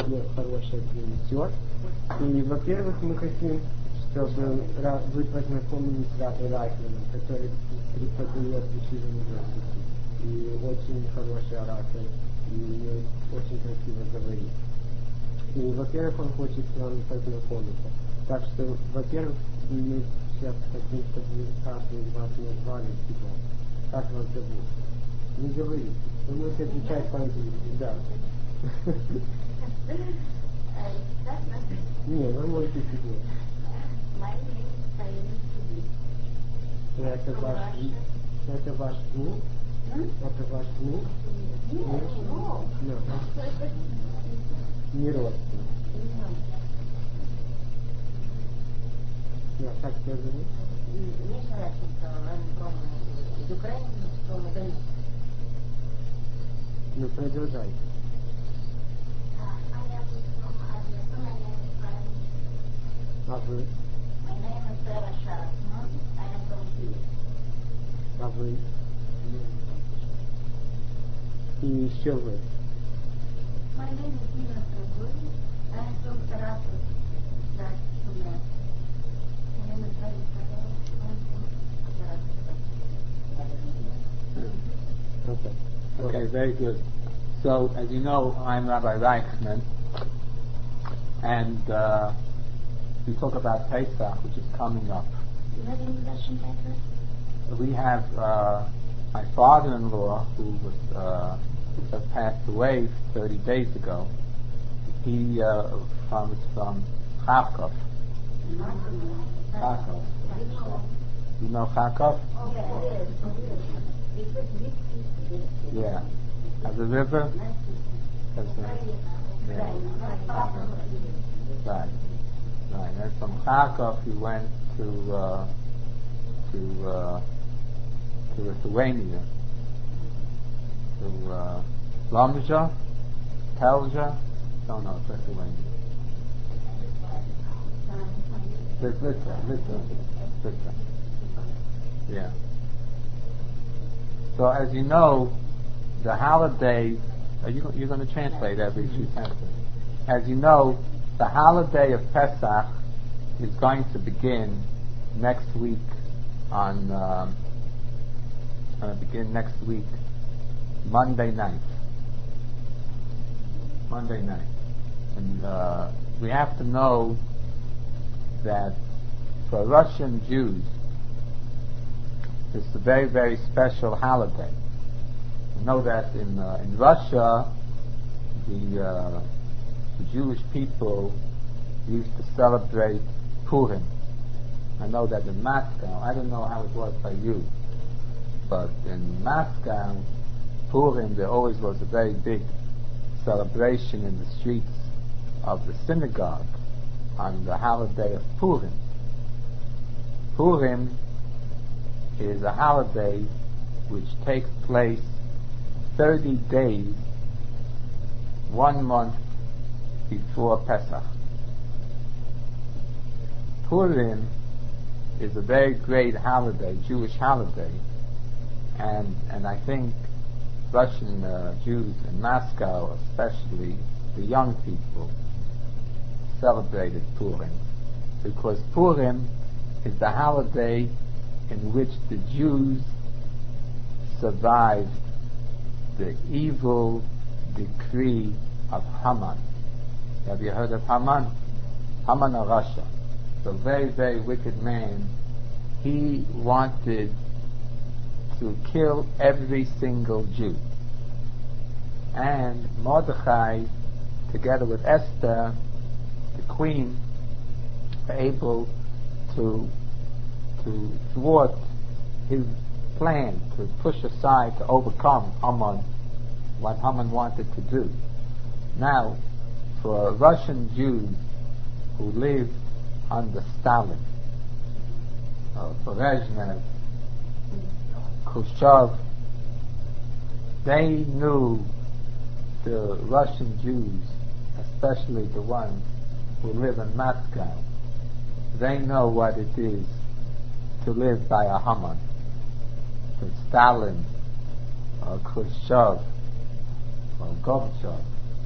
хорошее принесет. И, во-первых, мы хотим, чтобы вы познакомились с Рабби Райхманом, который преподает в Yeshiva University. И очень хороший оратор, и умеет очень красиво говорить. И, во-первых, он хочет с вами познакомиться. Так что, во-первых, мы сейчас хотим, чтобы каждый из вас назвали себя. Как вас зовут? Не говорите. Вы можете отвечать по-английски, да. Не, вы можете себе. Это ваш внук? Это ваш внук? Нет. Не родственник. Как тебя зовут? Из Украины, что мы даем. Ну, продолжайте. А вы? А вы? И еще вы? Okay, very good. So, as you know, I'm Rabbi Reichman, and we talk about Pesach, which is coming up. We have my father-in-law, who was just passed away 30 days ago. He is from Kharkov. Kharkov. You know Kharkov? Yeah. Has a river? Yeah. Right. Right. And from Kharkov he went to Lithuania, to Lomzha, Telzha, no, Lithuania. Litva. Yeah. So as you know, the holiday, you're going to translate every few sentences. As you know, the holiday of Pesach is going to begin next week Monday night. And we have to know that for Russian Jews, it's a very, very special holiday. You know that in Russia, the Jewish people used to celebrate Purim. I know that in Moscow, I don't know how it was by you, but in Moscow, Purim, there always was a very big celebration in the streets of the synagogue on the holiday of Purim. Purim is a holiday which takes place 30 days, 1 month before Pesach. Purim is a very great holiday, Jewish holiday, and I think Russian Jews in Moscow, especially the young people, celebrated Purim because Purim is the holiday in which the Jews survived the evil decree of Haman. Have you heard of Haman? Haman of Russia. The very, very wicked man. He wanted to kill every single Jew. And Mordechai, together with Esther, the queen, were able to thwart his plan, to push aside, to overcome Haman, what Haman wanted to do. Now, for Russian Jews who lived under Stalin, Brezhnev, Khrushchev, they knew, the Russian Jews, especially the ones who live in Moscow, they know what it is to live by a Haman, to Stalin, or Khrushchev, or Gorbachev.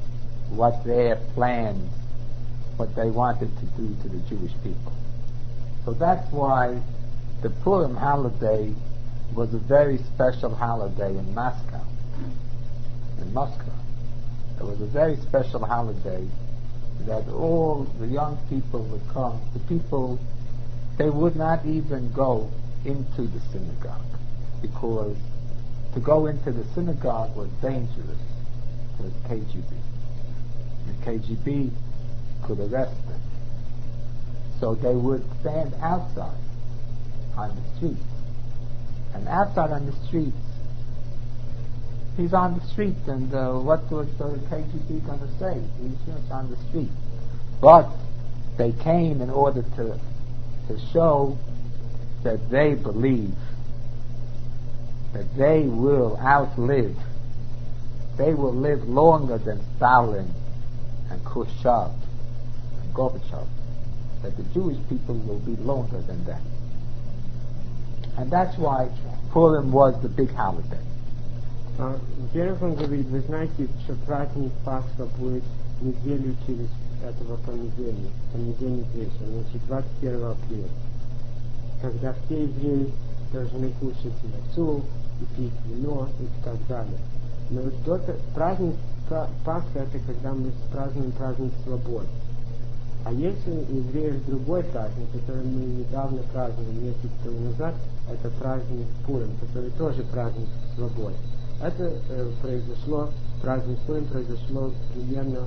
what their plans, what they wanted to do to the Jewish people. So that's why the Purim holiday was a very special holiday in Moscow. In Moscow. It was a very special holiday that all the young people would come. The people, they would not even go into the synagogue, because to go into the synagogue was dangerous to the KGB. The KGB could arrest them. So they would stand outside on the streets. And outside on the streets, he's on the street, and what was the KGB going to say? He's just on the street. But they came in order to show that they believe that they will outlive, they will live longer than Stalin and Khrushchev and Gorbachev, that the Jewish people will be longer than them. And that's why Purim was the big holiday. Во-первых, он говорит, вы знаете, что праздник Пасха будет неделю через этого понедельник вечером, значит 21 апреля, когда все евреи должны кушать мясо и пить вино и так далее. Но вот праздник Пасха, это когда мы празднуем праздник свободы. А есть у евреев другой праздник, который мы недавно праздновали, месяц тому назад, это праздник Пурим, который тоже праздник свободы. Это праздник Пурим произошло примерно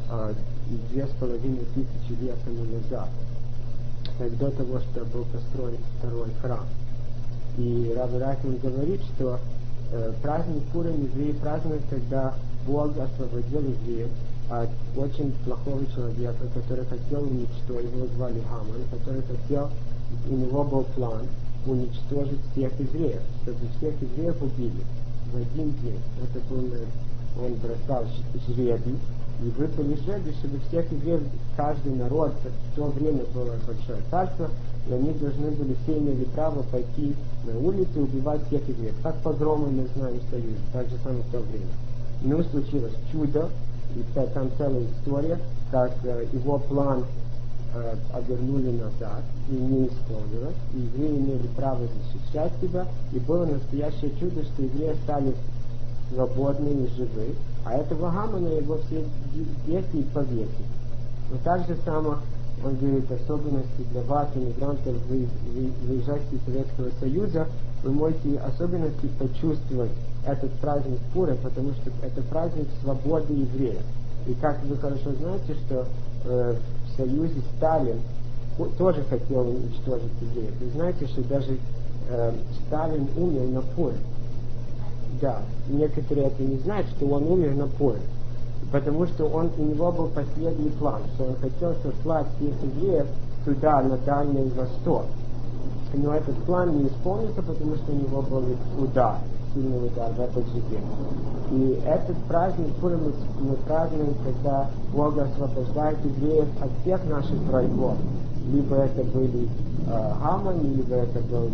2500 лет тому назад, до того, что был построен второй храм. И Рабби Райхман говорит, что праздник Пурим евреи празднуют, когда Бог освободил евреев от очень плохого человека, который хотел уничтожить, его звали Хаман, который хотел, у него был план уничтожить всех евреев, чтобы всех евреев убили в один день. Это был, он бросал жребий, и выпали жребий, чтобы всех евреев, каждый народ, в то время было большое царство, и они должны были, все имели право пойти на улицу и убивать всех евреев. Как погромы мы знаем в Союзе, так же самое в то время. Но случилось чудо, и там целая история, как его план обернули назад, и не исполнилось, и евреи имели право защищать себя, и было настоящее чудо, что евреи стали свободны и живы, а этого Хамана его все дети повесили. Но так же само, он говорит, особенности для вас, иммигрантов, выезжающих из Советского Союза, вы можете особенности почувствовать этот праздник Пурим, потому что это праздник свободы евреев. И как вы хорошо знаете, что в Союзе Сталин тоже хотел уничтожить евреев. Вы знаете, что даже Сталин умер на Пурим. Да, некоторые это не знают, что он умер на Пурим. Потому что у него был последний план, что он хотел сослать всех евреев туда, на Дальний Восток. Но этот план не исполнился, потому что у него был удар, сильный удар в этот же день. И этот праздник Пурим мы празднуем, когда Бог освобождает евреев от всех наших врагов. Либо это были Хаман, либо это был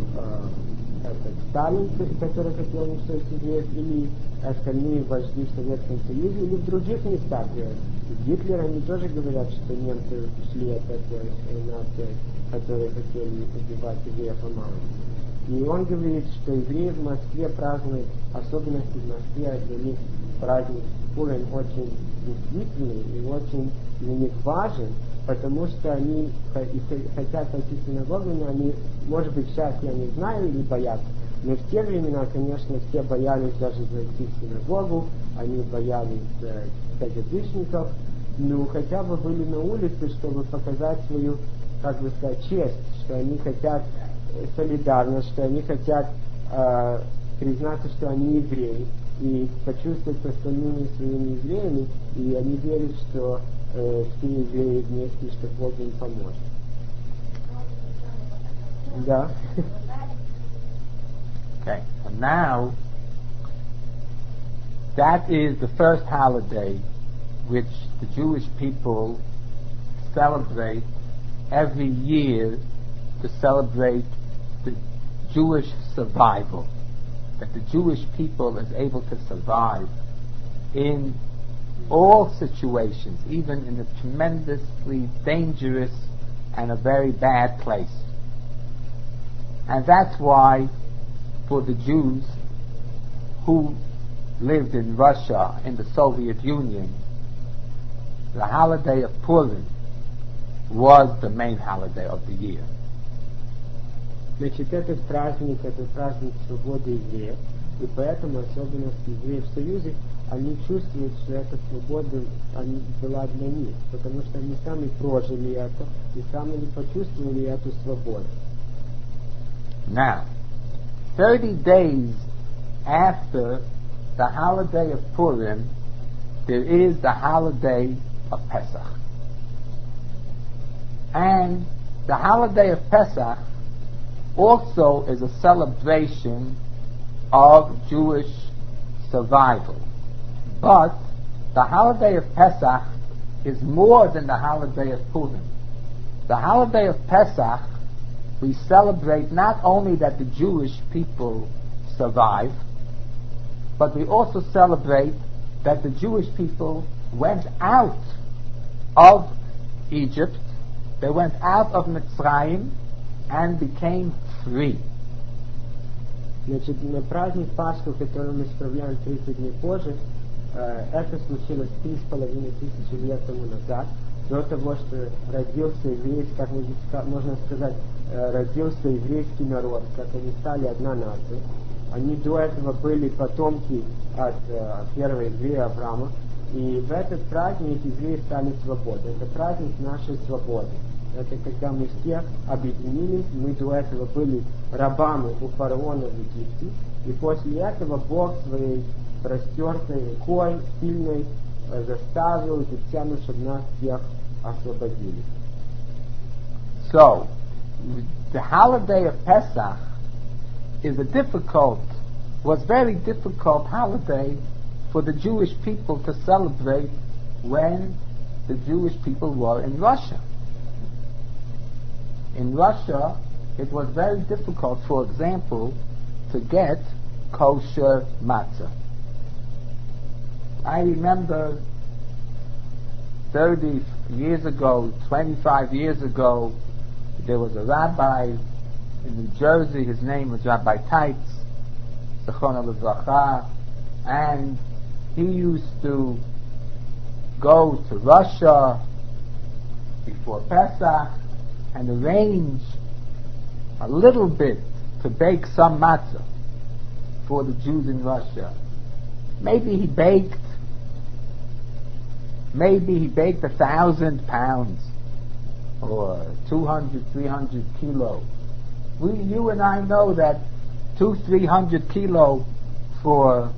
Сталин, который хотел уничтожить евреев, или остальные вожди в Советском Союзе, или в других местах. Гитлер, они тоже говорят, что немцы шли от этой нации, которые хотели убивать евреев Амалом. И он говорит, что евреи в Москве празднуют, особенности в Москве, для них праздник Пурим очень действительный и очень для них важен, потому что они хотят пойти в синагогу, но они, может быть, сейчас я не знаю, или боятся. Но в те времена, конечно, все боялись даже зайти в синагогу, они боялись КГБшников, но хотя бы были на улице, чтобы показать свою, как бы сказать, честь, что они хотят солидарность, что они хотят признаться, что они евреи, и почувствовать с остальными своими евреями, и они верят, что все евреи вместе, что Бог им поможет. Да. Okay, and now that is the first holiday which the Jewish people celebrate every year to celebrate the Jewish survival, that the Jewish people is able to survive in all situations, even in a tremendously dangerous and a very bad place. And that's why for the Jews who lived in Russia, in the Soviet Union, the holiday of Purim was the main holiday of the year. Значит, этот праздник свободы евреев, и поэтому особенность евреев в Союзе, они чувствуют, что эта свобода была для них, потому что они сами прожили это и сами почувствовали эту свободу. Now, 30 days after the holiday of Purim, there is the holiday of Pesach. And the holiday of Pesach also is a celebration of Jewish survival. But the holiday of Pesach is more than the holiday of Purim. The holiday of Pesach, we celebrate not only that the Jewish people survive, but we also celebrate that the Jewish people went out of Egypt, they went out of Mitzrayim and became free. Значит, на праздник Пасхи, который мы справляем 30 дней позже, это случилось 3500 лет тому назад, до того, что родился еврейский, как можно сказать, родился еврейский народ, как они стали одна нация. Они до этого были потомки от первого еврея Авраама, и в этот праздник евреи стали свободны. Это праздник нашей свободы. Это когда мы все объединились, мы до этого были рабами у фараона в Египте, и после этого Бог своей простертой рукой, сильной, заставил египтян, чтобы нас всех освободили. So, the holiday of Pesach was very difficult holiday for the Jewish people to celebrate when the Jewish people were in Russia. In Russia, it was very difficult, for example, to get kosher matzah. I remember 30 years ago, 25 years ago, there was a rabbi in New Jersey, his name was Rabbi Teitz, Zechrono Livracha, and he used to go to Russia before Pesach and arrange a little bit to bake some matzah for the Jews in Russia. Maybe he baked 1,000 pounds or 200, 300 kilo. You and I know that 200-300 kilo for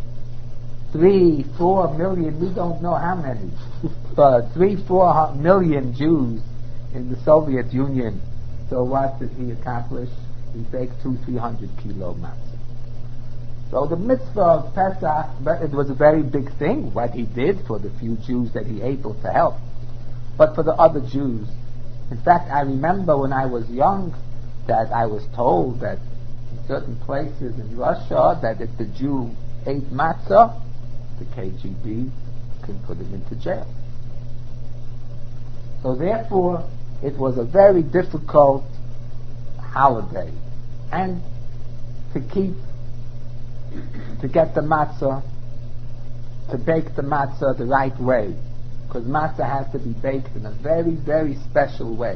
3-4 million, we don't know how many, but 3-4 million Jews in the Soviet Union. So what did he accomplish? He baked 200-300 kilo matzah. So the mitzvah of Pesach, it was a very big thing, what he did for the few Jews that he able to help. But for the other Jews, in fact, I remember when I was young that I was told that in certain places in Russia that if the Jew ate matzah, the KGB can put him into jail. So therefore, it was a very difficult holiday. And to get the matzah, to bake the matzah the right way, because matzah has to be baked in a very, very special way.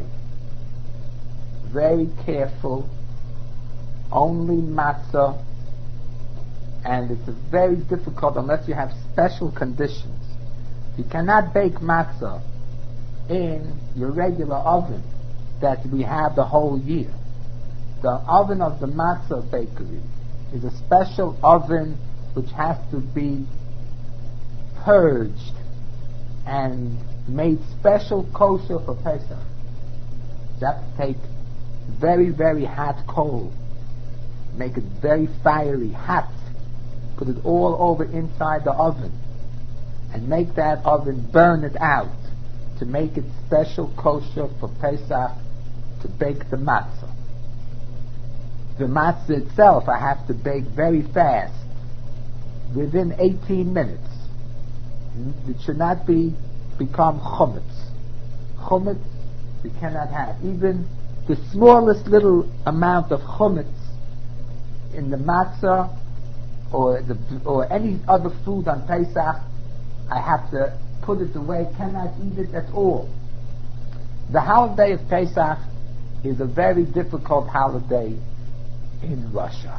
Very careful, only matzah, and it's very difficult unless you have special conditions. You cannot bake matzah in your regular oven that we have the whole year. The oven of the matzah bakery is a special oven which has to be purged and made special kosher for Pesach. You have to take very, very hot coal, make it very fiery, hot, put it all over inside the oven, and make that oven burn it out to make it special kosher for Pesach to bake the matzah. The matzah itself I have to bake very fast, within 18 minutes. It should not become chametz. Chametz we cannot have. Even the smallest little amount of chametz in the matzah or any other food on Pesach, I have to put it away, cannot eat it at all. The holiday of Pesach is a very difficult holiday in Russia.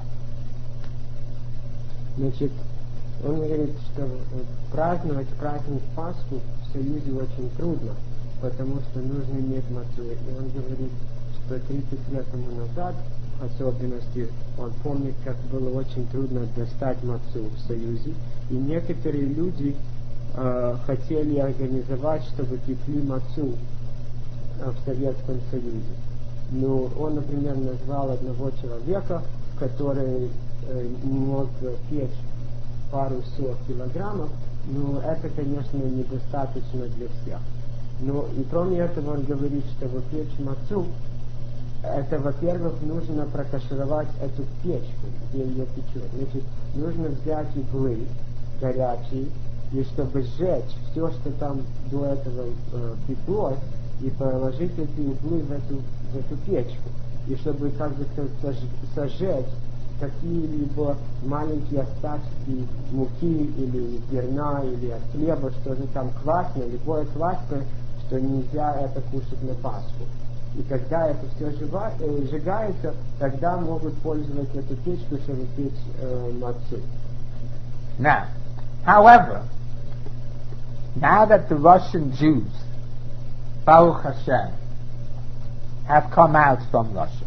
Значит, он говорит, что праздновать праздник Пасху в Союзе очень трудно, потому что нужно иметь мацу. И он говорит, что 30 лет тому назад, в особенности, он помнит, как было очень трудно достать мацу в Союзе. И некоторые люди хотели организовать, чтобы пекли мацу в Советском Союзе. Но он, например, назвал одного человека, который мог печь пару сот килограммов, но это, конечно, недостаточно для всех. Но и кроме этого он говорит, что печь мацу, это, во-первых, нужно прокашировать эту печку, где ее печет. Значит, нужно взять углы горячие, и чтобы сжечь все, что там до этого пеклось, и положить эти углы в эту печку. И чтобы как бы сожечь какие-либо маленькие остатки муки или зерна, или от хлеба, что же там квасное, любое квасное, что нельзя это кушать на Пасху. И когда это все сжигается, тогда могут пользоваться эту печку, чтобы печь мацу. Now, however, now that the Russian Jews, Baruch Hashem, have come out from Russia,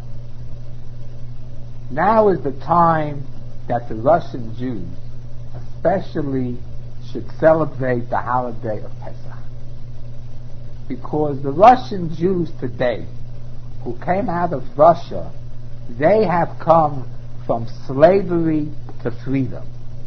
now is the time that the Russian Jews especially should celebrate the holiday of Pesach. Because the Russian Jews today, who came out of Russia, they have come from slavery to freedom.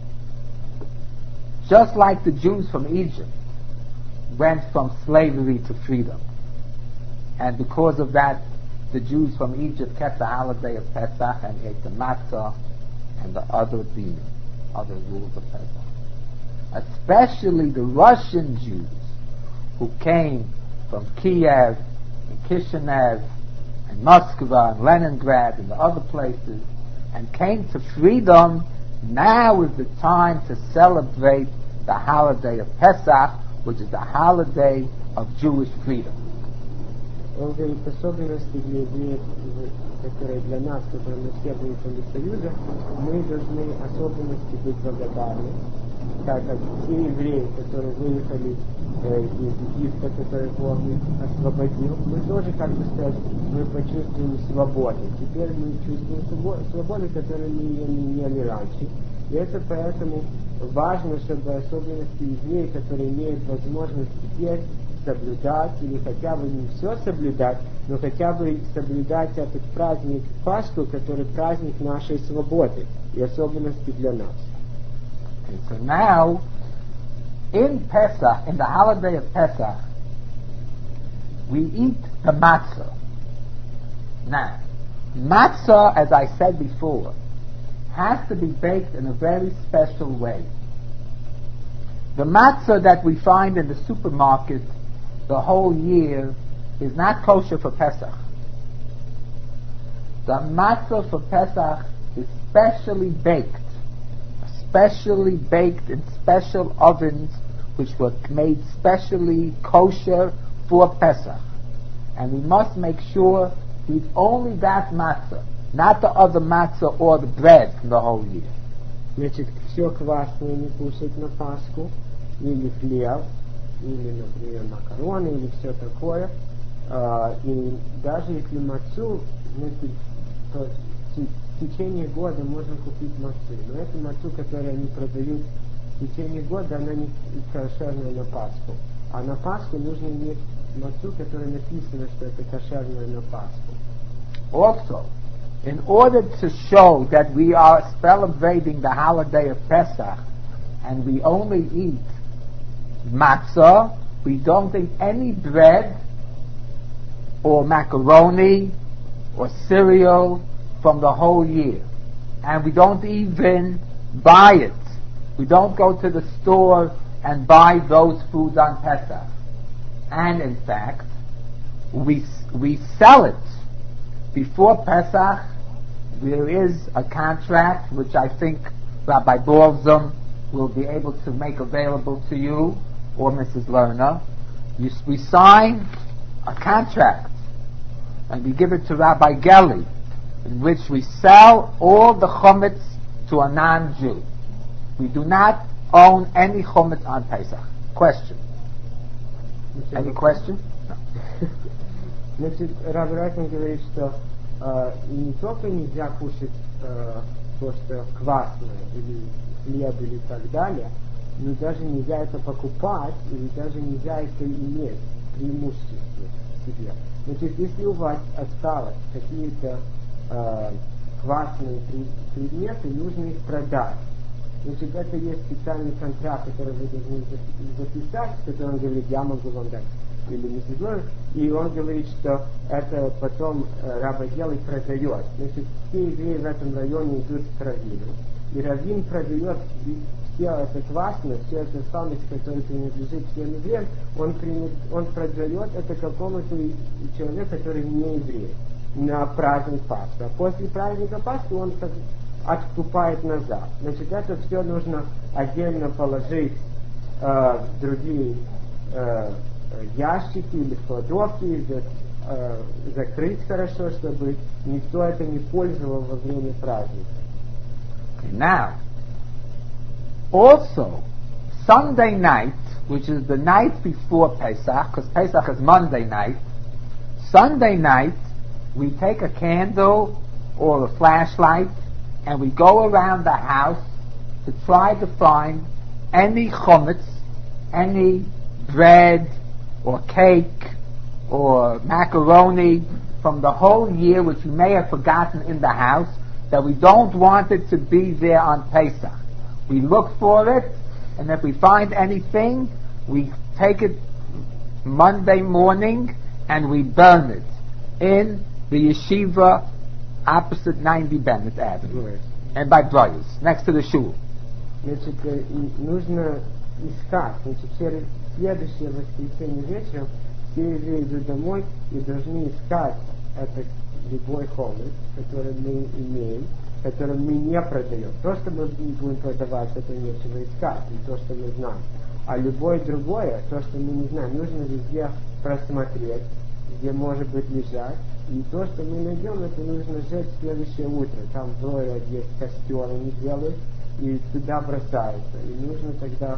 Just like the Jews from Egypt went from slavery to freedom. And because of that, the Jews from Egypt kept the holiday of Pesach and ate the matzah and the other things, other rules of Pesach. Especially the Russian Jews who came from Kiev and Kishinev and Moscow and Leningrad and the other places and came to freedom, now is the time to celebrate the holiday of Pesach, which is the holiday of Jewish freedom. Он говорит, особенности для евреев, которые для нас, которые мы все выехали из Союза, мы должны особенности быть благодарны, так как все евреи, которые выехали из Египта, которые Бог их освободил, мы тоже, как бы сказать, мы почувствуем свободу. Теперь мы чувствуем свободу, которую мы ее не имели раньше. И это поэтому важно, чтобы особенности евреев, которые имеют возможность теперь соблюдать, или хотя бы не все соблюдать, но хотя бы соблюдать этот праздник Пасху, который праздник нашей свободы и особенности для нас. And so now, in Pesach, in the holiday of Pesach, we eat the matzah. Now, matzah, as I said before, has to be baked in a very special way. The matzah that we find in the supermarket the whole year is not kosher for Pesach. The matzah for Pesach is specially baked in special ovens which were made specially kosher for Pesach. And we must make sure to eat only that matzah, not the other matzah or the bread from the whole year. Значит, все квасное не кушать на Пасху, или хлеб, или, например, макароны, или все такое. И даже если мацу, значит, то в течение года можно купить мацу. Но эту мацу, которую они продают в течение года, она не кошерная на Пасху. А на Пасху нужно иметь мацу, которая написано, что это кошерная на Пасху. Also, in order to show that we are celebrating the holiday of Pesach and we only eat matzah, we don't eat any bread or macaroni or cereal from the whole year. And we don't even buy it. We don't go to the store and buy those foods on Pesach. And in fact, we sell it before Pesach. There is a contract which I think Rabbi Balzum will be able to make available to you or Mrs. Lerner. We sign a contract and we give it to Rabbi Gelly, in which we sell all the chametz to a non-Jew. We do not own any chametz on Pesach. Question? Any question? No. Значит, Рав Райфин говорит, что не только нельзя кушать то, что квасное, или хлеб, или так далее, но даже нельзя это покупать, или даже нельзя это иметь преимущество себе. Значит, если у вас осталось какие-то квасные предметы, нужно их продать. Значит, это есть специальный контракт, который вы должны записать, в котором говорит, я могу вам дать, или миссис Лорен, и он говорит, что это потом Рабби Гелли продает. Значит, все евреи в этом районе идут к раввину, и раввин продает все это квасное, все это самость, которое принадлежит всем евреям, он продает это какому-то человеку, который не еврей, на праздник Пасхи. А после праздника Пасхи он откупает назад. Значит, это все нужно отдельно положить в другие ящики или в кладовки, закрыть хорошо, чтобы никто это не пользовал во время праздника. Now, also, Sunday night, which is the night before Pesach, because Pesach is Monday night, Sunday night, we take a candle or a flashlight and we go around the house to try to find any chametz, any bread or cake or macaroni from the whole year which we may have forgotten in the house that we don't want it to be there on Pesach. We look for it, and if we find anything, we take it Monday morning and we burn it in the yeshiva opposite 90 Bennett Avenue, and by Brothers, next to the shul. Значит, нужно искать. Значит, следующее воскресенье вечером все евреи идут домой и должны искать этот любой хомец, который мы имеем, который мы не продаем. То, что мы будем продавать, это нечего искать, и то, что мы знаем. А любое другое, то, что мы не знаем, нужно везде просмотреть, где может быть лежать. И то, что мы найдем, это нужно сжечь в следующее утро. Там вроде есть костер, они делают, и туда бросаются. И нужно тогда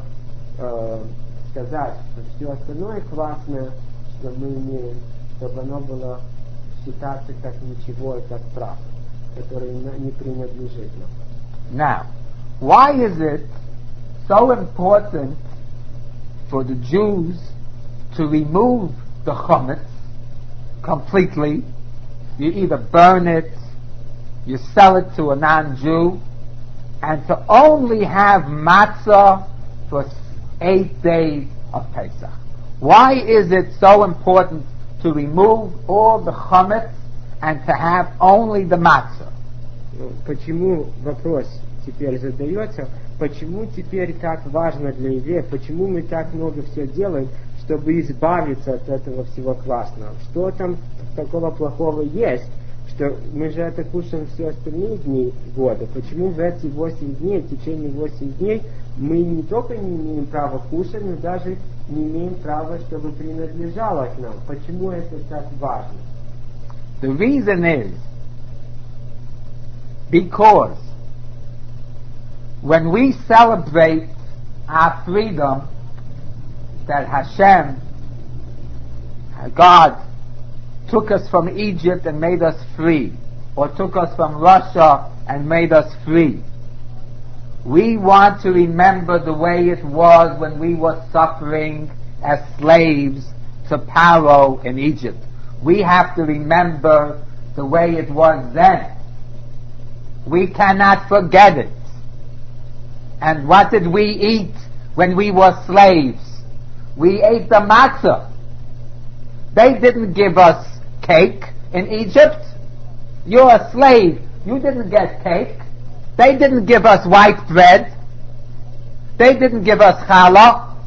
сказать, что все остальное классное, что мы имеем, чтобы оно было считаться как ничего и как прах, который не принадлежит нам. Now, why is it so important for the Jews to remove the chametz completely? You either burn it, you sell it to a non-Jew, and to only have matzah for 8 days of Pesach. Why is it so important to remove all the chametz and to have only the matzah? Почему вопрос теперь задается, почему теперь так важно для евреев, почему мы так много все делаем, чтобы избавиться от этого всего классного? Что там такого плохого есть, что мы же это кушаем все остальные дни года? Почему в эти 8 дней, в течение 8 дней, мы не только не имеем права кушать, но даже не имеем права, чтобы принадлежало к нам? Почему это так важно? The reason is because when we celebrate our freedom, that Hashem, God, took us from Egypt and made us free, or took us from Russia and made us free, we want to remember the way it was when we were suffering as slaves to Pharaoh in Egypt. We have to remember the way it was then. We cannot forget it. And what did we eat when we were slaves? We ate the matzah. They didn't give us cake in Egypt. You're a slave. You didn't get cake. They didn't give us white bread. They didn't give us challah.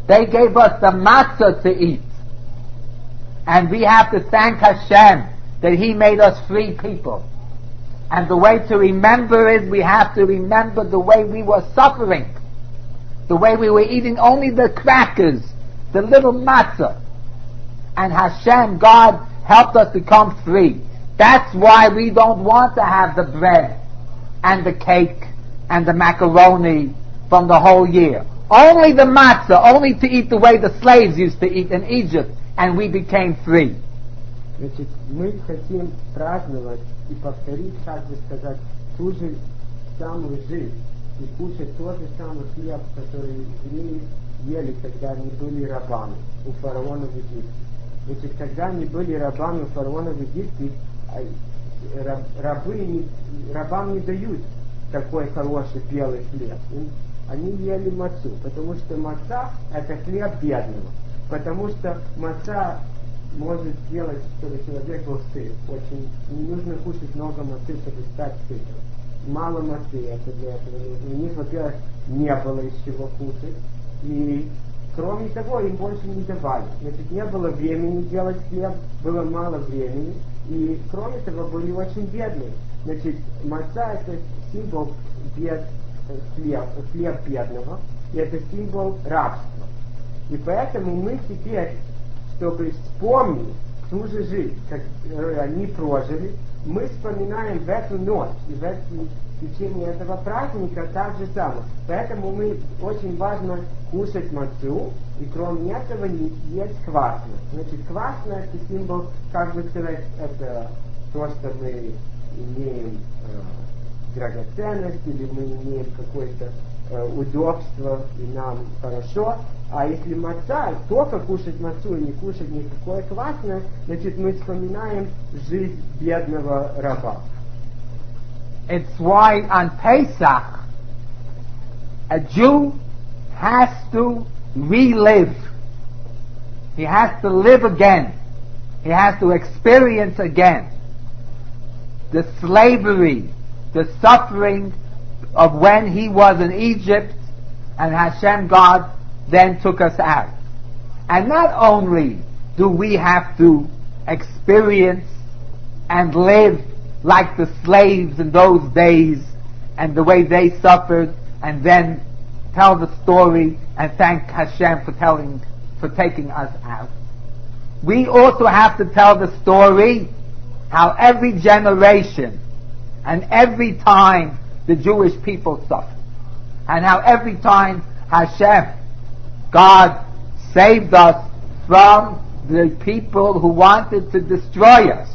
They gave us the matzah to eat. And we have to thank Hashem that He made us free people. And the way to remember is we have to remember the way we were suffering. The way we were eating only the crackers, the little matzah. And Hashem, God, helped us become free. That's why we don't want to have the bread and the cake and the macaroni from the whole year. Only the matzah, only to eat the way the slaves used to eat in Egypt, and we became free. Значит, мы хотим праздновать и повторить, как бы сказать, ту же самую жизнь и кушать тот же самый хлеб, который евреи ели, когда они были рабами у фараона в Египте. Значит, когда они были рабами у фараона в Египте, рабам не дают такой хороший белый хлеб. Они ели мацу, потому что маца — это хлеб бедного. Потому что маца может сделать, чтобы человек был сыт. Очень не нужно кушать много мацы, чтобы стать сытым. Мало мацы это для этого нужно. У них, во-первых, не было из чего кушать. И кроме того, им больше не давали. Значит, не было времени делать хлеб, было мало времени. И кроме того, были очень бедные. Значит, маца — это символ хлеб бедного, и это символ рабства. И поэтому мы теперь, чтобы вспомнить ту же жизнь, как они прожили, мы вспоминаем в эту ночь и в течение этого праздника так же самое. Поэтому очень важно кушать мацу, и кроме этого не есть квасное. Значит, квасное — это символ, как бы сказать, это то, что мы имеем драгоценность, или мы имеем какое-то удобство, и нам хорошо. А если маца, только кушать мацу и не кушать никакое квасное, значит, мы вспоминаем жизнь бедного раба. It's why on Pesach, a Jew has to relive. He has to live again. He has to experience again the slavery, the suffering of when he was in Egypt, and Hashem, God, then took us out. And not only do we have to experience and live like the slaves in those days and the way they suffered, and then tell the story and thank Hashem for taking us out. We also have to tell the story how every generation and every time the Jewish people suffered, and how every time Hashem, God, saved us from the people who wanted to destroy us.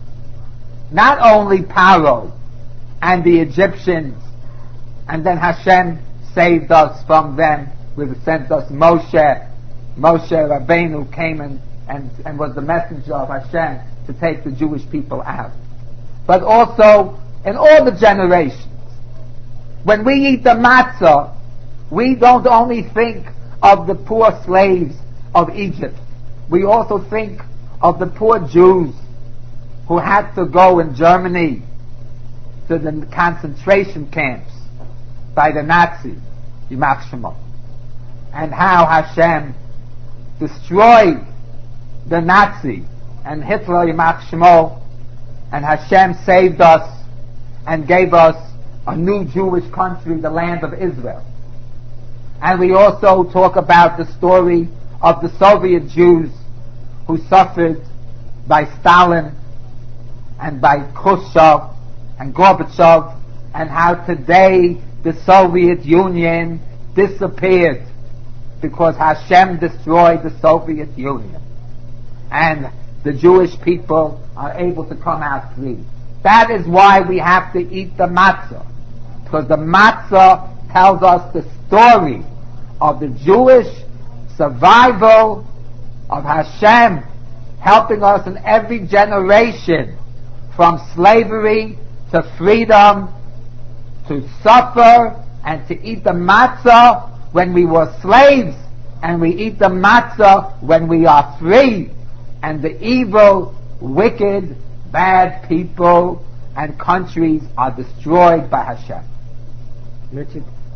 Not only Paro and the Egyptians, and then Hashem saved us from them, sent us Moshe. Moshe Rabbeinu came and was the messenger of Hashem to take the Jewish people out. But also in all the generations, when we eat the matzah, we don't only think of the poor slaves of Egypt. We also think of the poor Jews who had to go in Germany to the concentration camps by the Nazis, Yimach Shemo, and how Hashem destroyed the Nazi and Hitler, Yimach Shemo, and Hashem saved us and gave us a new Jewish country, the land of Israel. And we also talk about the story of the Soviet Jews who suffered by Stalin and by Khrushchev and Gorbachev, and how today the Soviet Union disappeared because Hashem destroyed the Soviet Union. And the Jewish people are able to come out free. That is why we have to eat the matzah, because the matzah tells us the story of the Jewish survival, of Hashem helping us in every generation from slavery to freedom, to suffer and to eat the matzah when we were slaves, and we eat the matzah when we are free, and the evil, wicked, bad people and countries are destroyed by Hashem. Значит,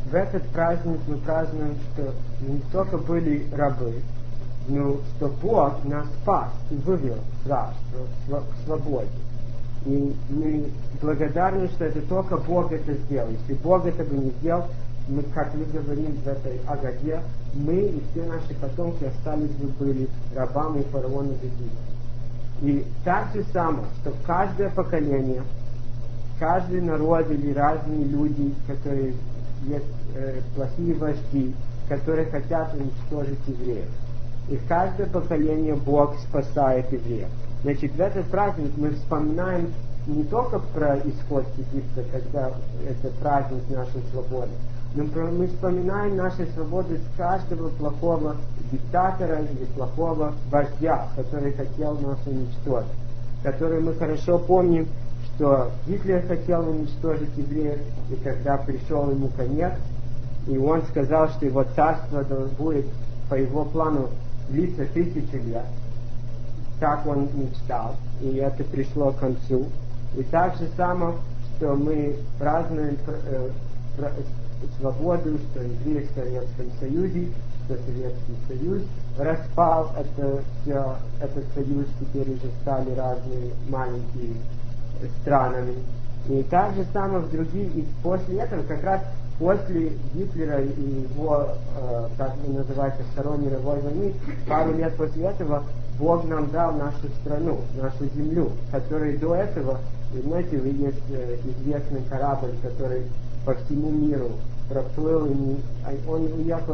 в этот праздник мы празднуем, что не только были рабы, но что Бог нас спас и вывел в рабство, к свободе. И мы благодарны, что это только Бог это сделал. Если Бог этого не сделал, мы, как мы говорим в этой Агаде, мы и все наши потомки остались бы были рабами фараона в Египте. И так же самое, что каждое поколение, каждый народ или разные люди, которые есть плохие вожди, которые хотят уничтожить евреев. И каждое поколение Бог спасает евреев. Значит, в этот праздник мы вспоминаем не только про исход Египта, когда это праздник нашей свободы, но мы вспоминаем нашей свободы с каждого плохого диктатора или плохого вождя, который хотел нас уничтожить. Который мы хорошо помним, что Гитлер хотел уничтожить евреев, и когда пришел ему конец, и он сказал, что его царство будет по его плану длиться 1000 лет. Так он мечтал, и это пришло к концу. И так же само, что мы празднуем свободу, что евреи в Советском Союзе, что Советский Союз распал, этот союз, теперь уже стали разные маленькие странами. И так же само в другие, и после этого, как раз после Гитлера и его, как называется, Второй мировой войны, пару лет после этого Бог нам дал нашу страну, нашу землю, которая до этого, вы знаете, есть известный корабль, который по всему миру проплыл, он уехал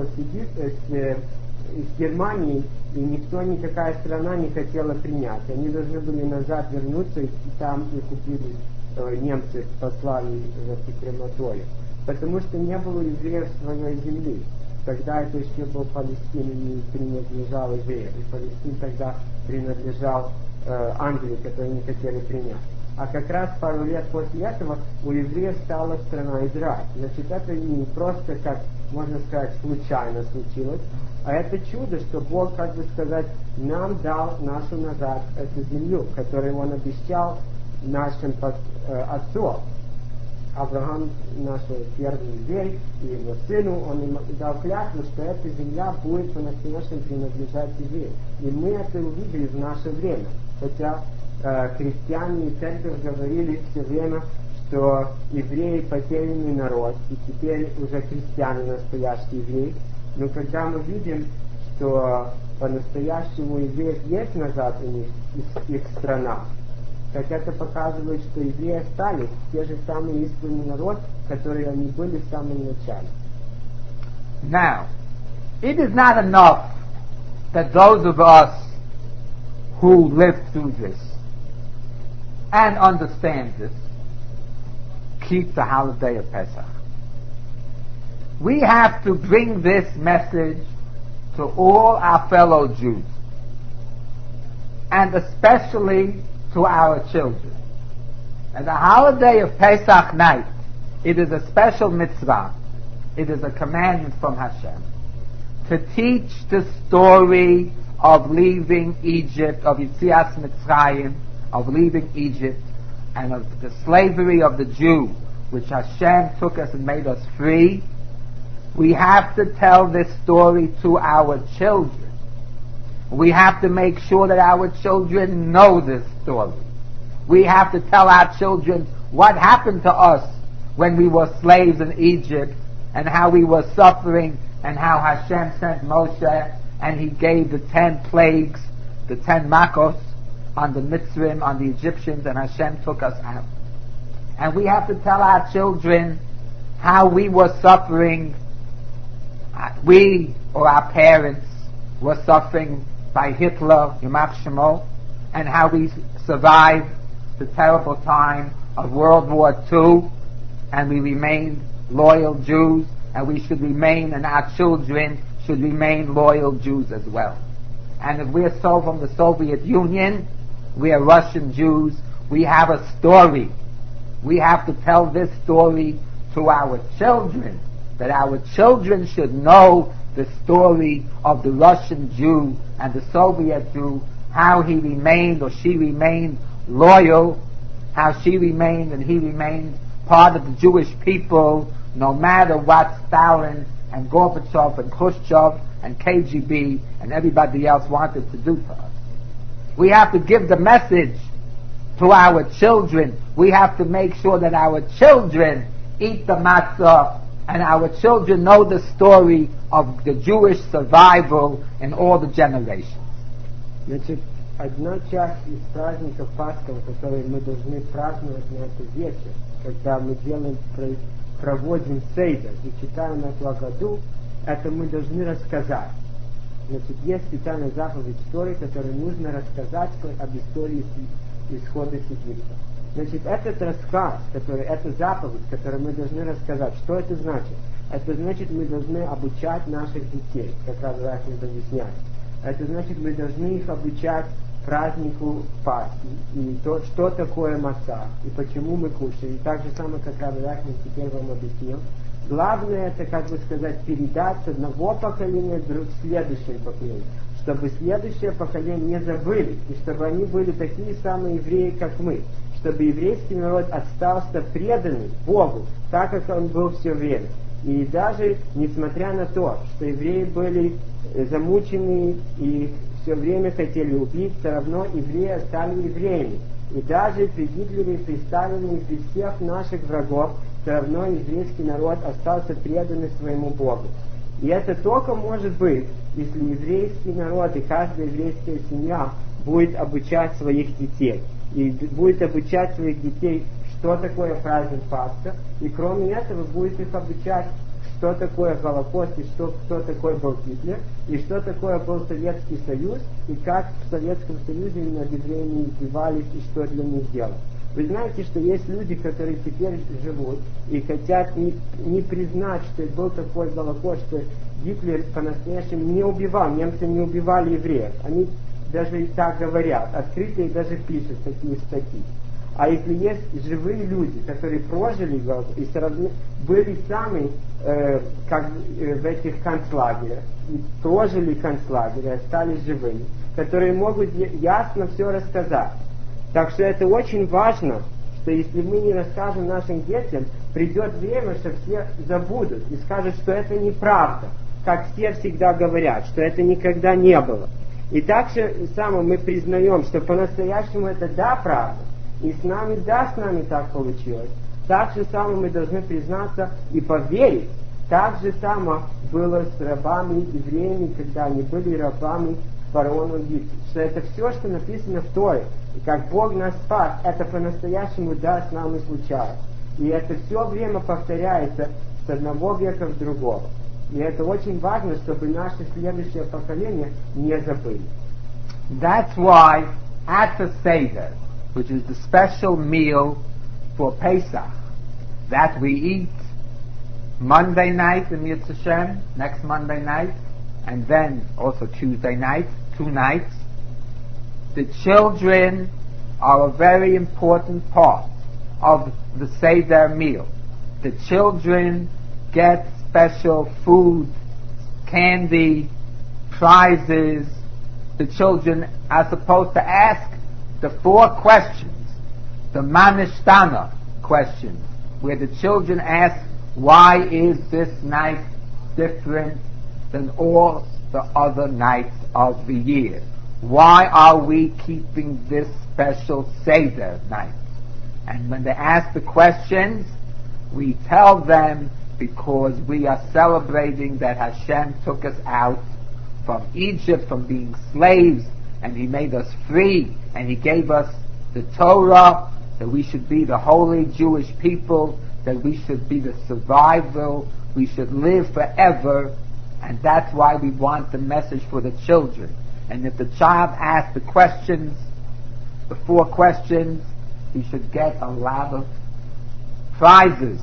из Германии, и никакая страна не хотела принять. Они должны были назад вернуться, и там их убили, немцы послали в крематорий. Потому что не было евреев своей земли. Тогда это еще был Палестина, не принадлежал евреям. И Палестин тогда принадлежал Англии, которую не хотели принять. А как раз пару лет после этого у евреев стала страна Израиль. Значит, это не просто, как можно сказать, случайно случилось, а это чудо, что Бог, как бы сказать, нам дал нашу назад эту землю, которую Он обещал нашим отцам. Авраам, наш первый еврей, и его сыну, он им дал клятву, что эта земля будет по-настоящему принадлежать евреям. И мы это увидели в наше время. Хотя христиане и церковь говорили все время, что евреи потерянный народ, и теперь уже христиане настоящие евреи. Но когда мы видим, что по-настоящему евреев есть назад у них их страна, так это показывает, что евреи остались те же самые искренний народ, которые они были в самом начале. Now, it is not enough that those of us who live through this and understand this keep the holiday of Pesach. We have to bring this message to all our fellow Jews, and especially to our children. And the holiday of Pesach night, it is a special mitzvah. It is a commandment from Hashem to teach the story of leaving Egypt, of Yetzias Mitzrayim, of leaving Egypt, and of the slavery of the Jew, which Hashem took us and made us free. We have to tell this story to our children. We have to make sure that our children know this story. We have to tell our children what happened to us when we were slaves in Egypt, and how we were suffering, and how Hashem sent Moshe, and he gave the 10 plagues, the 10 makos, on the Mitzrim, on the Egyptians, and Hashem took us out. And we have to tell our children how we were suffering, we or our parents were suffering by Hitler, Yimach Shemo, and how we survived the terrible time of World War II, and we remained loyal Jews, and we should remain, and our children should remain loyal Jews as well. And if we're so from the Soviet Union, we are Russian Jews, we have a story. We have to tell this story to our children, that our children should know the story of the Russian Jew and the Soviet Jew, how he remained or she remained loyal, how she remained and he remained part of the Jewish people no matter what Stalin and Gorbachev and Khrushchev and KGB and everybody else wanted to do to us. We have to give the message to our children. We have to make sure that our children eat the matzah and our children know the story of the Jewish survival in all the generations. Значит, одна часть из праздников Пасхи, которые мы должны праздновать на этот вечер, когда мы проводим сейдер и читаем эту Агаду, это мы должны рассказать. Значит, есть специальная заповедь истории, которую нужно рассказать об истории исхода из Египта. Значит, этот рассказ, эта заповедь, которую мы должны рассказать, что это значит? Это значит, мы должны обучать наших детей, как раз Рахмет объясняет. Это значит, мы должны их обучать празднику Пасхи, и то, что такое маца, и почему мы кушаем. И так же самое, как Рав Рахмет теперь вам объяснил. Главное, это, как бы сказать, передать с одного поколения в следующее поколение, чтобы следующее поколение не забыли, и чтобы они были такие самые евреи, как мы, чтобы еврейский народ остался преданным Богу, так как он был все время. И даже несмотря на то, что евреи были замучены и все время хотели убить, все равно евреи стали евреями. И даже при Гитлере, при Сталине, при всех наших врагов, все равно еврейский народ остался преданным своему Богу. И это только может быть, если еврейский народ и каждая еврейская семья будет обучать своих детей. И будет обучать своих детей, что такое праздник Пасха. И кроме этого будет их обучать, что такое Голокост, и кто такой был Гитлер, и что такое был Советский Союз, и как в Советском Союзе над евреями издевались, и что для них делали. Вы знаете, что есть люди, которые теперь живут и хотят не признать, что был такой Голокост, что Гитлер по-настоящему не убивал, немцы не убивали евреев. Они даже и так говорят, открыто и даже пишут такие статьи. А если есть живые люди, которые прожили Голокост и сразу были сами в этих концлагерях, и прожили концлагерь, остались живыми, которые могут ясно все рассказать. Так что это очень важно, что если мы не расскажем нашим детям, придет время, что все забудут и скажут, что это неправда, как все всегда говорят, что это никогда не было. И так же само мы признаем, что по-настоящему это да, правда, и с нами так получилось. Так же само мы должны признаться и поверить. Так же само было с рабами евреями, когда они были рабами фараона Египта. Что это все, что написано в Торе, и как Бог нас спас, это по-настоящему да, с нами случалось. И это все время повторяется с одного века в другого. И это очень важно, чтобы наше следующее поколение не забыли. That's why at the Seder, which is the special meal for Pesach, that we eat Monday night in Yitz Hashem, next Monday night, and then also Tuesday night, 2 nights, the children are a very important part of the Seder meal. The children get special food, candy, prizes. The children are supposed to ask the 4 questions, the Manishtana questions, where the children ask, why is this night different than all the other nights of the year? Why are we keeping this special Seder night? And when they ask the questions, we tell them because we are celebrating that Hashem took us out from Egypt, from being slaves, and He made us free, and He gave us the Torah, that we should be the holy Jewish people, that we should be the survival, we should live forever, and that's why we want the message for the children. And if the child asks the questions, the 4 questions, he should get a lot of prizes.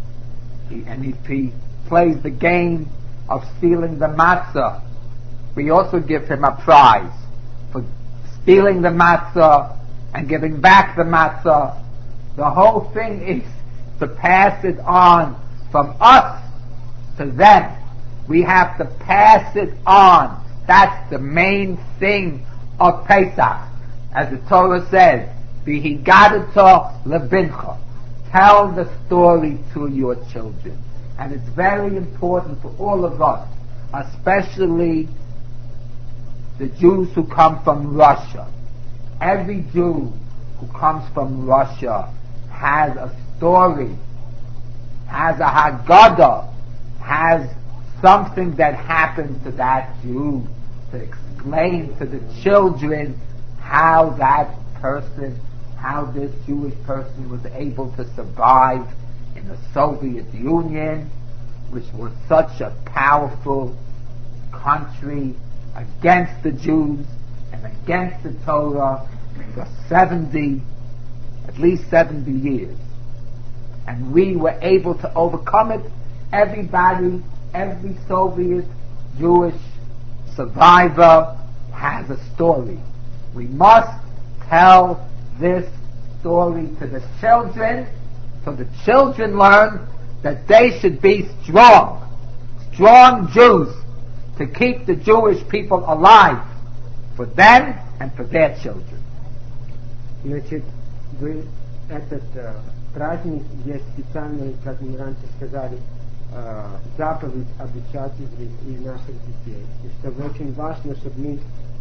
And if he plays the game of stealing the matzah, we also give him a prize for stealing the matzah and giving back the matzah. The whole thing is to pass it on from us to them. We have to pass it on. That's the main thing of Pesach. As the Torah says, V'higadata lebincha. Tell the story to your children. And it's very important for all of us, especially the Jews who come from Russia. Every Jew who comes from Russia has a story, has a Haggadah, has something that happened to that Jew, to explain to the children how that person, how this Jewish person was able to survive in the Soviet Union, which was such a powerful country against the Jews and against the Torah for at least 70 years. And we were able to overcome it. Everybody, every Soviet Jewish survivor has a story. We must tell this story to the children, so the children learn that they should be strong Jews, to keep the Jewish people alive, for them and for their children. Значит, этот праздник есть специальный, как мы раньше сказали, заповедь обучать и наших детей. И что очень важно, чтобы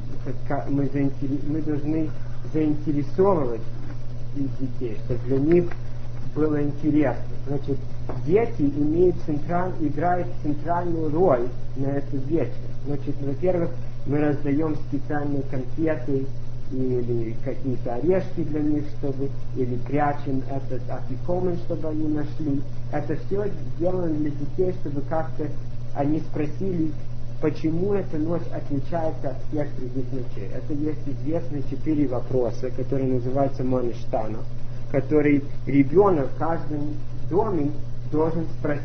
мы должны заинтересовывать их детей, чтобы для них было интересно. Значит, дети играют центральную роль на эту вечер. Значит, во-первых, мы раздаем специальные конфеты или какие-то орешки для них, или прячем этот апикомен, чтобы они нашли. Это все сделано для детей, чтобы как-то они спросили, почему эта ночь отличается от всех других ночей. Это есть известные 4 вопроса, которые называются Маништана, который ребенок в каждом доме должен спросить.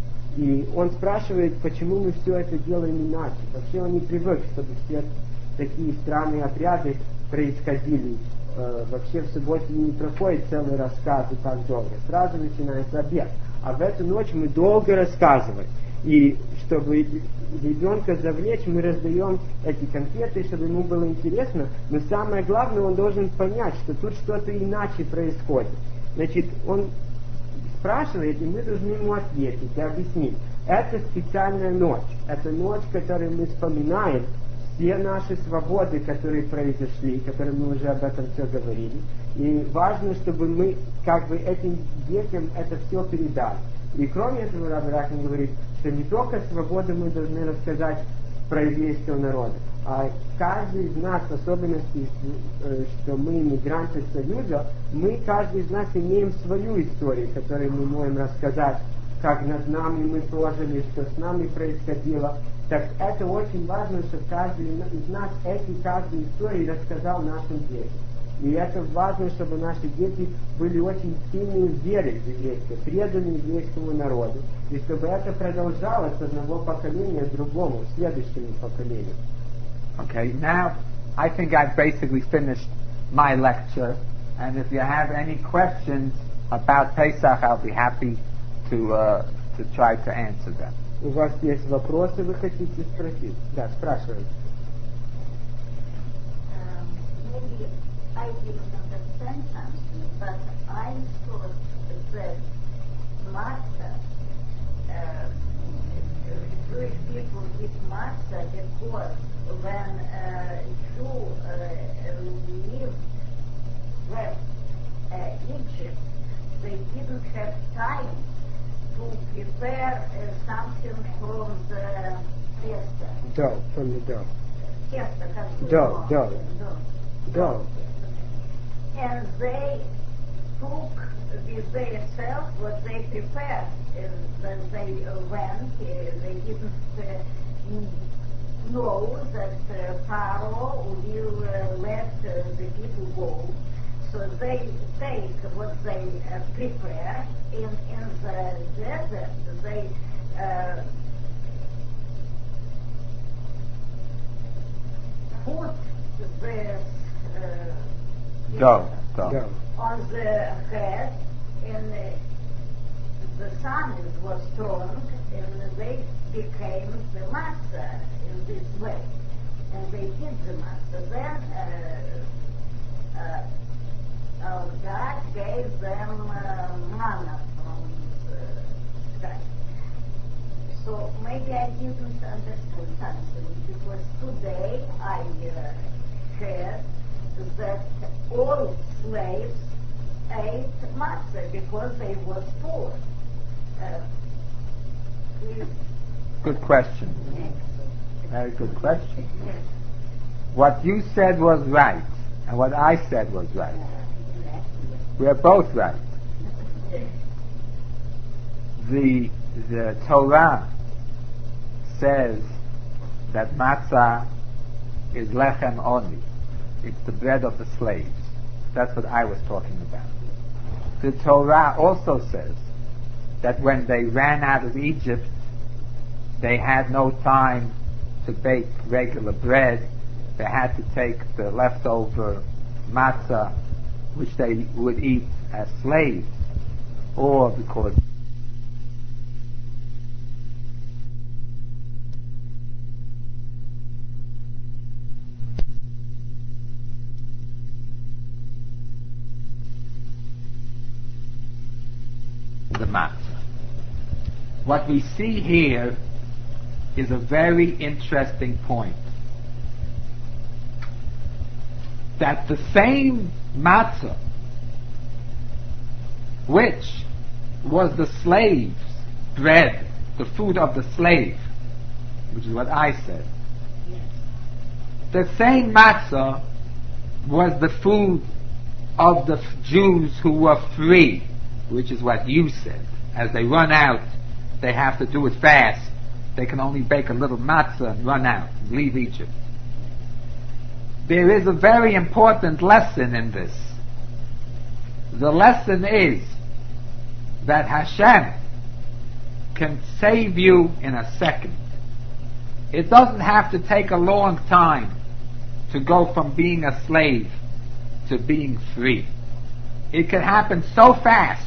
И он спрашивает, почему мы все это делаем иначе. Вообще он не привык, чтобы все такие странные обряды происходили. Вообще в субботе не проходит целый рассказ и так долго. Сразу начинается обед. А в эту ночь мы долго рассказываем. И чтобы ребенка завлечь, мы раздаем эти конфеты, чтобы ему было интересно. Но самое главное, он должен понять, что тут что-то иначе происходит. Значит, он спрашивает, и мы должны ему ответить и объяснить. Это специальная ночь. Это ночь, которую мы вспоминаем все наши свободы, которые произошли, которые мы уже об этом все говорили. И важно, чтобы мы этим детям это все передали. И кроме этого, Рав Рахин говорит, что не только свободу мы должны рассказать про еврейского народа, а каждый из нас, в особенности, что мы иммигранты Союза, каждый из нас имеем свою историю, которую мы можем рассказать, как над нами мы прожили, что с нами происходило. Так это очень важно, чтобы каждый из нас каждую историю рассказал нашим детям. И это важно, чтобы наши дети были очень сильные в вере в еврейство, преданы еврейскому народу, и чтобы это продолжалось с одного поколения к другому, к следующему поколению. Okay, now I think I've basically finished my lecture, and if you have any questions about Pesach, I'll be happy to try to answer them. У вас есть вопросы, вы хотите спросить? Да, спрашивайте. Maybe I didn't understand something, but I thought that matzah, Jewish people eat matzah because when Jew left Egypt, they didn't have time to prepare something from the testa. Dough, from the dough. Тесто, как бы. Dough. And they took with themselves what they prepared. When they went, they didn't know that Pharaoh will let the people go. So they take what they prepare in the desert. They put the Dough. on the head, and the sun was strong, and they became the matzah in this way. And they did the matzah. Then God gave them manna from the sky. today I heard that all slaves ate matzah because they were poor. Good question. Very good question. What you said was right, and what I said was right. We are both right. The Torah says that matzah is lechem oni. It's the bread of the slaves. That's what I was talking about. The Torah also says that when they ran out of Egypt, they had no time to bake regular bread. They had to take the leftover matzah, which they would eat as slaves, or because the matzah. What we see here is a very interesting point. That the same matzah, which was the slave's bread, the food of the slave, which is what I said, the same matzah was the food of the Jews who were free, which is what you said. As they run out, they have to do it fast. They can only bake a little matzah and run out and leave Egypt. There is a very important lesson in this. The lesson is that Hashem can save you in a second. It doesn't have to take a long time to go from being a slave to being free. It can happen so fast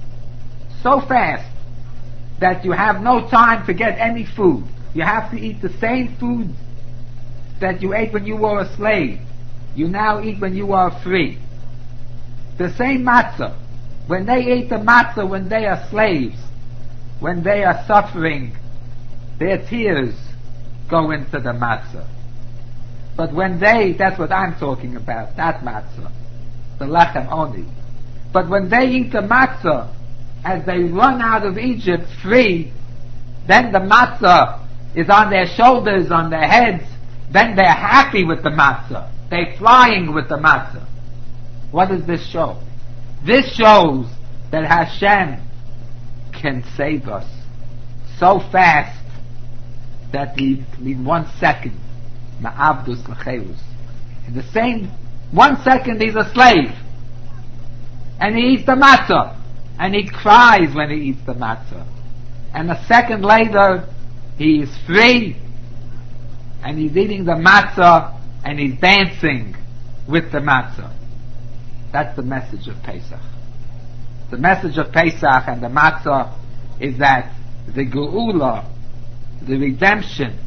that you have no time to get any food. You have to eat the same food that you ate when you were a slave. You now eat when you are free. The same matzah. When they ate the matzah when they are slaves, when they are suffering, their tears go into the matzah. But when that's what I'm talking about, that matzah, the lechem oni. But when they eat the matzah, as they run out of Egypt free, then the matzah is on their shoulders, on their heads, then they're happy with the matzah. They're flying with the matzah. What does this show? This shows that Hashem can save us so fast that in 1 second, ma'avdus l'cheirus. In the same 1 second he's a slave, and he eats the matzah, and he cries when he eats the matzah. And a second later, he is free, and he's eating the matzah, and he's dancing with the matzah. That's the message of Pesach. The message of Pesach and the matzah is that the geula, the redemption,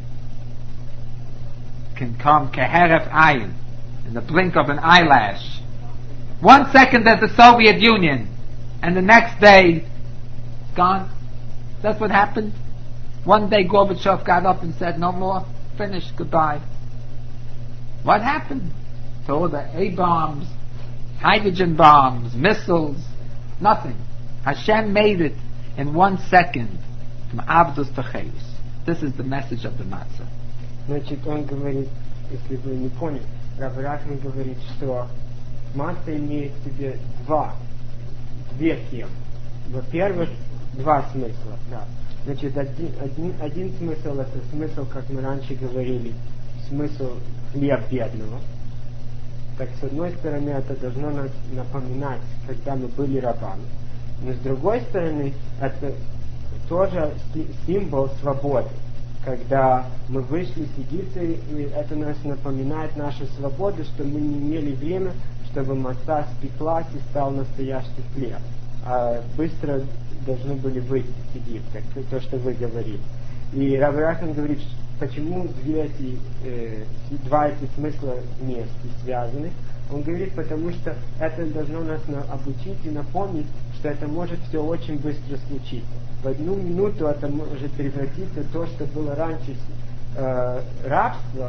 can come keheref ayin, in the blink of an eyelash. 1 second there's the Soviet Union, and the next day, gone. That's what happened. One day Gorbachev got up and said, no more, finished, goodbye. What happened to all the A-bombs, hydrogen bombs, missiles? Nothing. Hashem made it in 1 second from Avdus to Chayus. This is the message of the matzah. Значит, он говорит, если вы не поняли, Рав Рахман говорит, что маtzah имеет в себе две темы. Во-первых, два смысла. Да. Значит, один смысл — это смысл, как мы раньше говорили, смысл хлеб бедного. Так, с одной стороны, это должно нас напоминать, когда мы были рабами. Но с другой стороны, это тоже символ свободы. Когда мы вышли с Египта, и это нас напоминает нашу свободу, что мы не имели время, чтобы маца спеклась и стал настоящий хлеб. А быстро должны были выйти из Египта, то, что вы говорили. И Рав Рахман говорит, почему два эти смысла вместе связаны. Он говорит, потому что это должно нас обучить и напомнить, что это может все очень быстро случиться. В одну минуту это может превратиться в то, что было раньше рабство,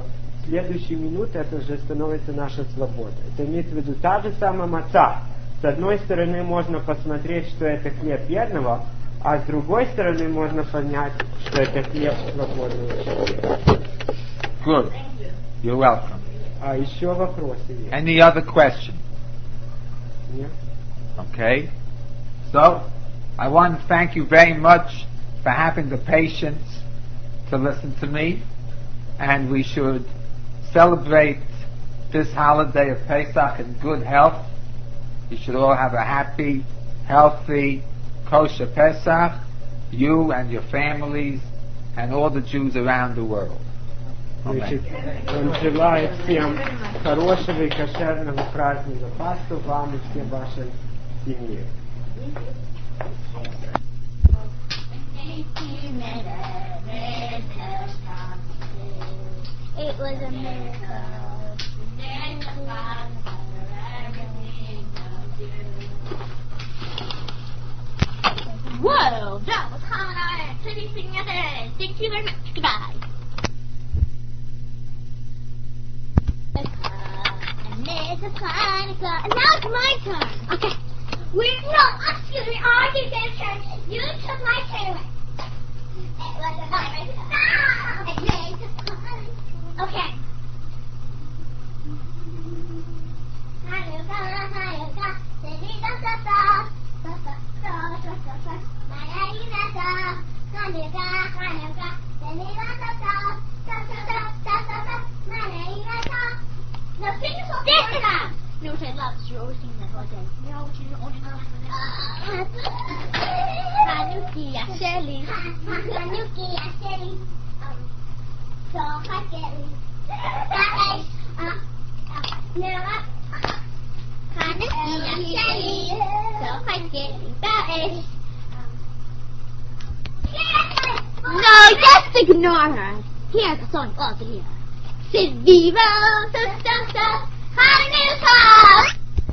следующую минуту это уже становится наша свобода. Это имеется в виду та же самая маца. С одной стороны можно посмотреть, что это хлеб бедного, а с другой стороны можно понять, что это хлеб свободного человека. Good. You're welcome. А еще вопросы есть? Any other question? Нет? Okay. So, I want to thank you very much for having the patience to listen to me, and we should celebrate this holiday of Pesach in good health. You should all have a happy, healthy, kosher Pesach, you and your families, and all the Jews around the world. Значит, он желает всем хорошего и кошерного праздника Пасху, вам и всей вашей семье. It was a miracle. Whoa, that was hard. Please sing again. Thank you very much. Goodbye. And Mrs. Hanukkah. And now it's my turn. Okay. Excuse me, I did your turn. You took my turn away. It was a miracle. And Mrs. Hanukkah. Okay. Hanukkah, Hanukkah, Hanukkah, no, which I love, so you're always singing that all day. No, which is only Hanukkah, Shelly. Hanukkah, Shelly. So, Hanukkah. No, just ignore her. Here's the song altogether. Sing Viva Hanukkah.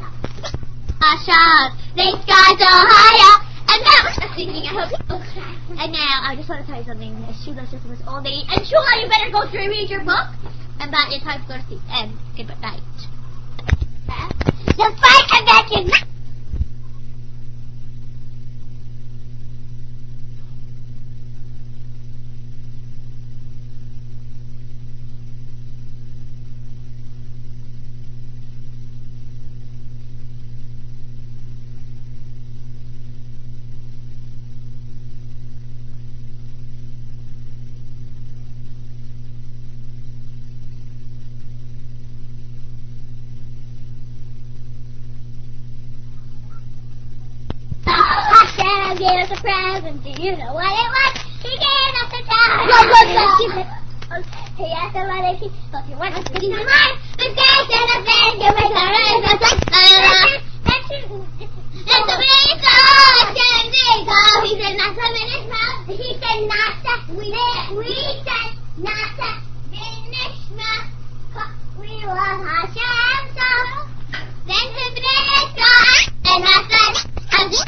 Asha, thanks God, Ohio. And that was the singing. I hope. And now I just want to tell you something. She loves this all day. And Shula, you better go through and read your book. And that is time to go to sleep. And good night. The fight convention. Give us a present, do you know what it was? He gave us a child. He asked the mother, if you want to put in your mind, the guy said a friend, you make a ring, that's the reason, he said nasa in his mouth, he said nasa, we said nasa in his mouth, we love Hashem, so, then to Bnei and nasa,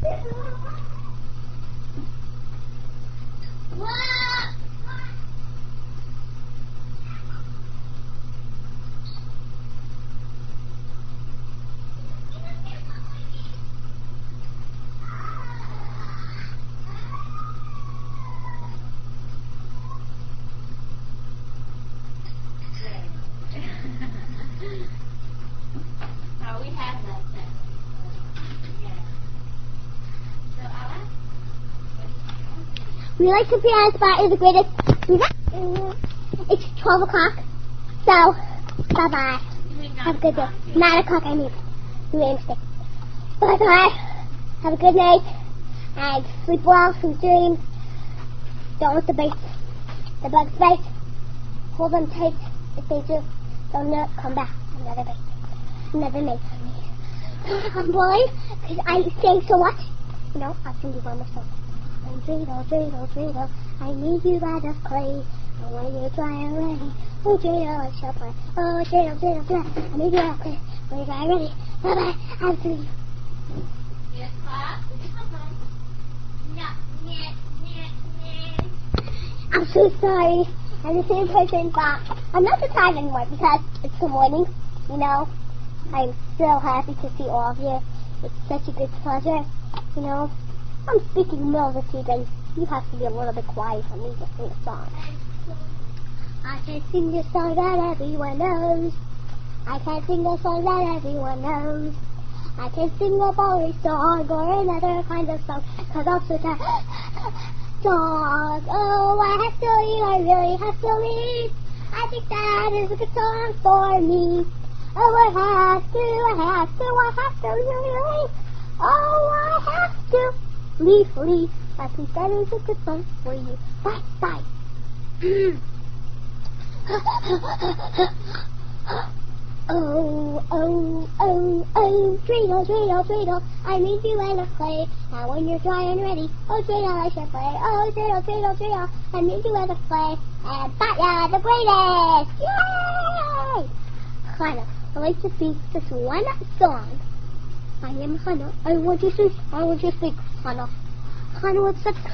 we have that then. So, Alice? We like to be on the spot is the greatest. It's 12 o'clock. So, bye-bye. Have a good day. 9 o'clock, I mean. You made a mistake. Bye-bye. Have a good night. And sleep well, sweet dreams. Don't let the bugs bite. Hold them tight. If they do, they'll come back. Another mate on me. I'm blind because I sang so much. No, I'll sing you one more song. Oh, dreidel, dreidel, dreidel, I need you by the clay. And when you're dry and ready, oh, dreidel, I shall play. Oh, dreidel, dreidel, dreidel, I need you by the clay. When you're dry and ready, bye-bye, I'll see you. Yes, class? No. I'm so sorry. I'm the same person, Bob. I'm not surprised anymore because it's the morning, you know. I'm so happy to see all of you. It's such a good pleasure, you know. I'm speaking in the middle of the street and you have to be a little bit quiet for me to sing a song. I can sing the song that everyone knows. I can sing the song that everyone knows. I can sing a boring song or another kind of song, 'cause I'm such a song. Oh, I have to leave, I really have to leave. I think that is a good song for me. Oh, I have to leave. Oh, I have to leave. I think that is a good song for you. Bye. Oh, dreidel, I need you in a play. And when you're dry and ready, oh, dreidel, I shall play. Oh, dreidel, I need you in a play. And Batya, the greatest! Yay! Hannah, I'd like to sing just one song. I am Hannah. I want you to sing, Hannah. Hannah, what's up?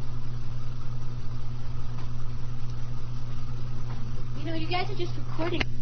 You know, you guys are just recording.